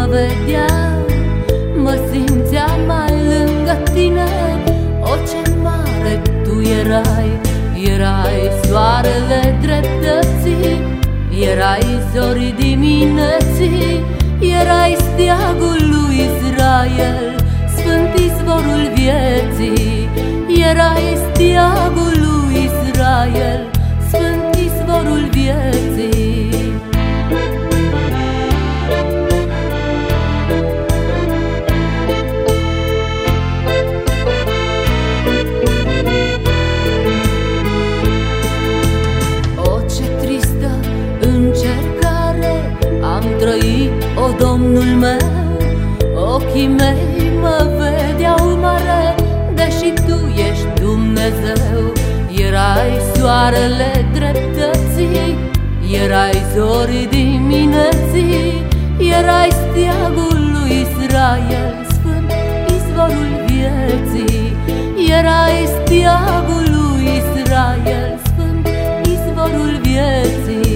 vedeam, mă simțeam mai lângă tine. O, ce mare tu erai, erai soarele dreptății, erai zorii dimineții, erai steagul lui Israel, sfânt izvorul vieții. Erai steagul lui Israel, sfânt izvorul vieții. Am trăit, o, Domnul meu, ochii mei mă vedeau mare, deși tu ești Dumnezeu. Erai soarele dreptății, erai zorii dimineții, erai steagul lui Israel, sfânt izvorul vieții. Erai steagul lui Israel, sfânt izvorul vieții.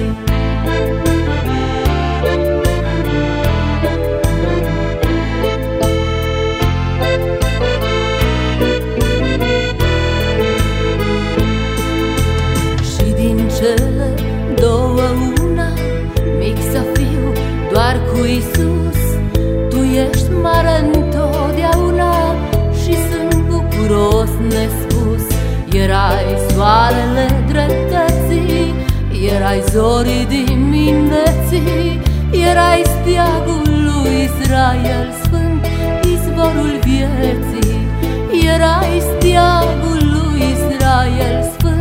Cele două una, mic să fiu doar cu Iisus. Tu ești mare întotdeauna și sunt bucuros nespus. Erai soarele dreptății, erai zorii dimineții, erai steagul lui Israel, sfânt izvorul vieții. Erai steagul lui Israel, sfânt